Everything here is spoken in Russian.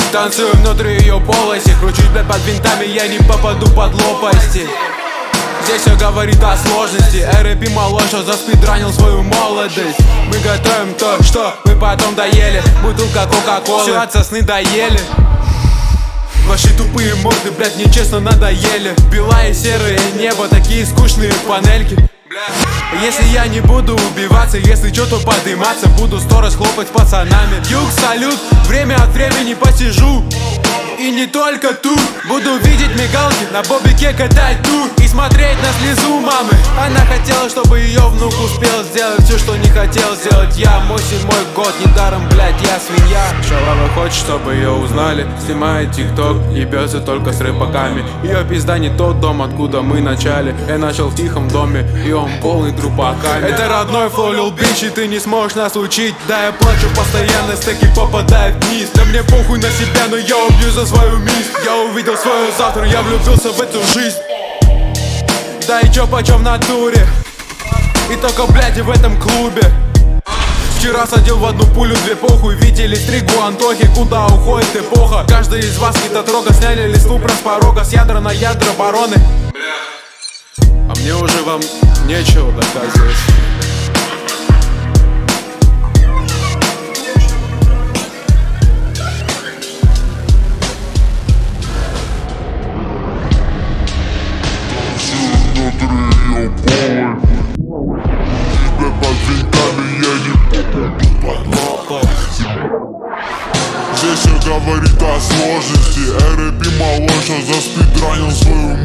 Танцую внутри ее полости, кручусь, блядь, под винтами, я не попаду под лопасти. Здесь все говорит о сложности. РП моложе заспидранил свою молодость. Мы готовим то, что мы потом доели. Бутылка кока-колы, все от сосны доели. Ваши тупые морды, блядь, нечестно надоели. Белое серое небо, такие скучные панельки. Если я не буду убиваться, если что-то подниматься, буду 100 раз хлопать с пацанами. Юг, салют, время от времени посижу. И не только тут. Буду видеть мигалки, на бобике катать тур и смотреть на слезу мамы. Она хотела, чтобы ее внук успел сделать все, что не хотел сделать я. Мой 7-й год, недаром, блядь, я свинья. Шалава хочет, чтобы ее узнали. Снимает тикток и бьется только с рыбаками. Ее пизда не тот дом, откуда мы начали. Я начал в тихом доме, и он полный трупаками. Это родной флоу, лил бич, и ты не сможешь нас учить. Да, я плачу постоянно, стеки попадают вниз. Да мне похуй на себя, но я убью за свою месть. Я увидел свое завтра, я влюбился в эту жизнь. Да и чё почем в натуре. И только, блядь, и в этом клубе. Вчера садил в одну пулю 2 похуй. Видели стригу Антохи, куда уходит эпоха. Каждый из вас недотрога, сняли листву прям с порога. С ядра на ядра бароны. А мне уже вам нечего доказывать. Здесь все говорит о сложности. РП моложе заспидранил свою